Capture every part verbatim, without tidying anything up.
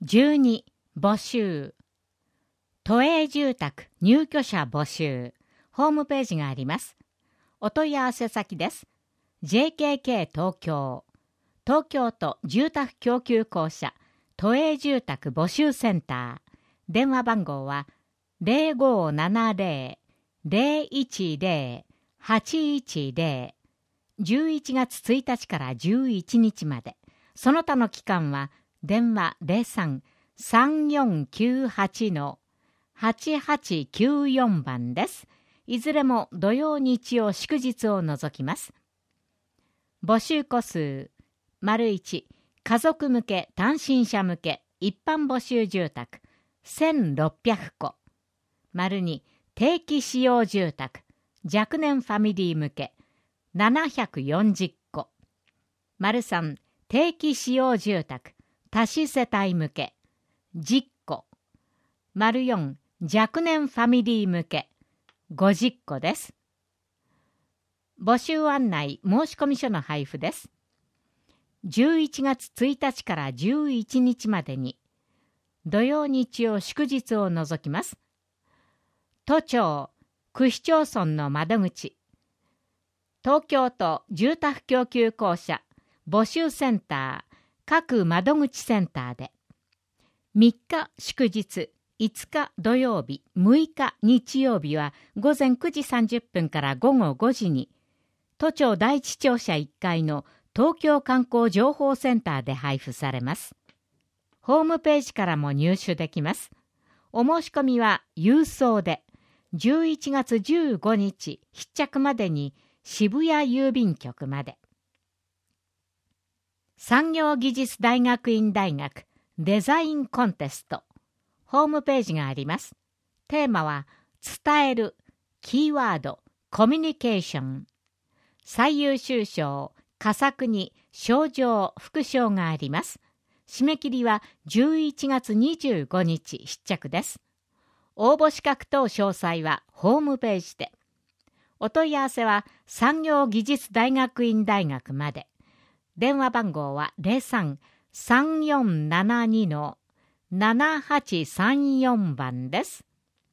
じゅうに募集。都営住宅入居者募集。ホームページがあります。お問い合わせ先です。ジェイケーケー 東京。東京都住宅供給公社都営住宅募集センター。電話番号は ゼロごーななゼロ ゼロいちゼロ はちいちゼロ。じゅういちがつついたちからじゅういちにちまで。その他の期間は電話 ゼロさん さんよんきゅうはち はちはちきゅうよん 番です。いずれも土曜日曜祝日を除きます。募集戸数 いち 家族向け単身者向け一般募集住宅せんろっぴゃくこ。に定期使用住宅若年ファミリー向けななひゃくよんじゅっこ。さん定期使用住宅多子世帯向けじゅっこ。よん若年ファミリー向けごじゅっこです。募集案内申込書の配布です。じゅういちがつついたちからじゅういちにちまでに土曜日曜祝日を除きます。都庁区市町村の窓口、東京都住宅供給公社募集センター各窓口センターでみっか祝日、いつか土曜日、むいか日曜日はごぜんくじさんじゅっぷんからごごごじに都庁第一庁舎いっかいの東京観光情報センターで配布されます。ホームページからも入手できます。お申し込みは郵送でじゅういちがつじゅうごにち必着までに渋谷郵便局まで。産業技術大学院大学デザインコンテスト。ホームページがあります。テーマは伝える、キーワード、コミュニケーション。最優秀賞、佳作に賞状、副賞があります。締め切りはじゅういちがつにじゅうごにち必着です。応募資格等詳細はホームページで。お問い合わせは産業技術大学院大学まで。電話番号は ゼロさん さんよんななに ななはちさんよん 番です。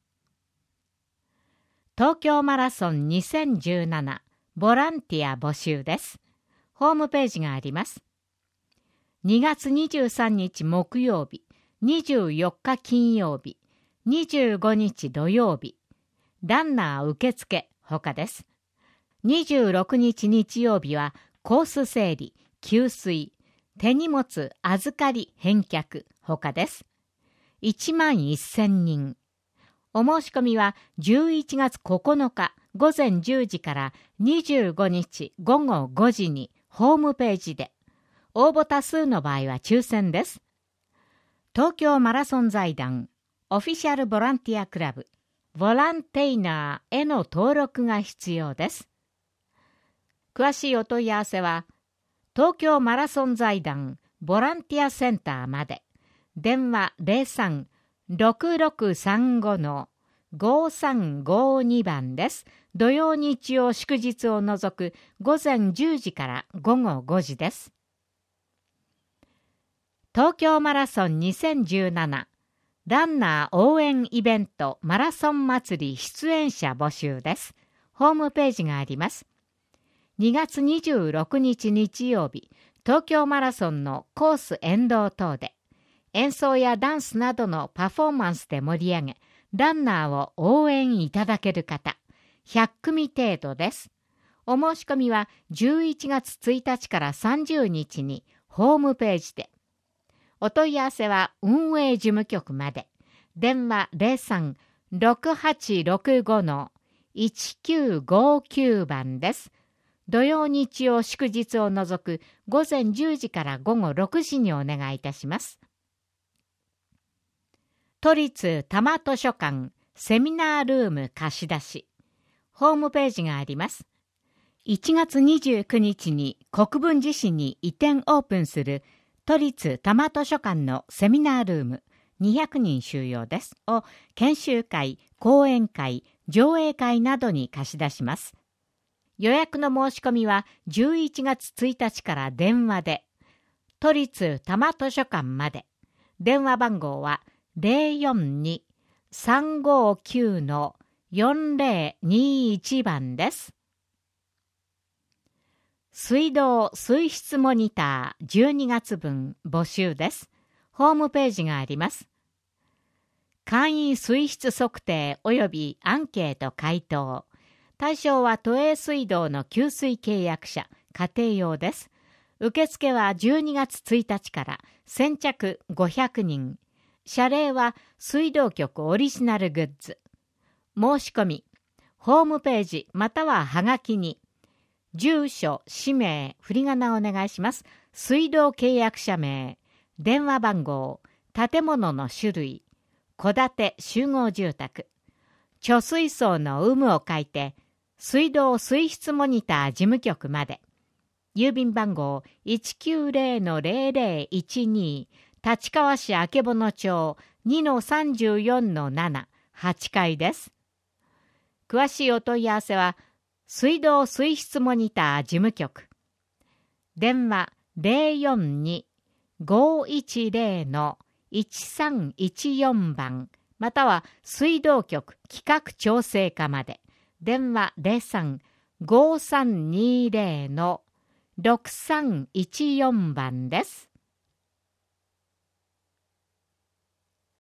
東京マラソンにせんじゅうななボランティア募集です。ホームページがあります。にがつにじゅうさんにち木曜日、にじゅうよっか金曜日、にじゅうごにち土曜日、ランナー受付ほかです。にじゅうろくにち日曜日はコース整理、給水、手荷物預かり返却ほかです。いちまんせんにん。お申し込みはじゅういちがつここのかごぜんじゅうじからにじゅうごにちごごごじにホームページで。応募多数の場合は抽選です。東京マラソン財団オフィシャルボランティアクラブボランテイナーへの登録が必要です。詳しいお問い合わせは東京マラソン財団ボランティアセンターまで。電話 ゼロさん ろくろくさんご ごさんごに 番です。土曜日曜祝日を除くごぜんじゅうじからごごごじです。東京マラソンにせんじゅうななランナー応援イベントマラソン祭り出演者募集です。ホームページがあります。にがつにじゅうろくにち日曜日、東京マラソンのコース沿道等で演奏やダンスなどのパフォーマンスで盛り上げ、ランナーを応援いただける方、ひゃっくみ程度です。お申し込みはじゅういちがつついたちからさんじゅうにちにホームページで。お問い合わせは運営事務局まで。電話 ゼロさん ろくはちろくご いちきゅうごきゅう 番です。土曜日曜祝日を除くごぜんじゅうじからごごろくじにお願いいたします。都立多摩図書館セミナールーム貸し出し。ホームページがあります。いちがつにじゅうくにちに国分寺市に移転オープンする都立多摩図書館のセミナールームにひゃくにん収容ですを研修会、講演会、上映会などに貸し出します。予約の申し込みはじゅういちがつついたちから電話で都立多摩図書館まで。 電話番号は ゼロよんに さんごきゅう よんゼロにいち 番です。水道水質モニターじゅうにがつ分募集です。ホームページがあります。簡易水質測定及びアンケート回答。対象は都営水道の給水契約者、家庭用です。受付はじゅうにがつついたちから先着ごひゃくにん。謝礼は水道局オリジナルグッズ。申し込み、ホームページまたははがきに、住所、氏名、振り仮名をお願いします。水道契約者名、電話番号、建物の種類、戸建て集合住宅、貯水槽の有無を書いて、水道水質モニター事務局まで。郵便番号 いちきゅうゼロのゼロゼロいちに 立川市曙町 にのさんじゅうよんのなな はちかいです。詳しいお問い合わせは、水道水質モニター事務局。電話 ゼロよんに ごいちゼロのいちさんいちよん 番、または水道局企画調整課まで。電話 ゼロさん ごさんにゼロのろくさんいちよん 番です。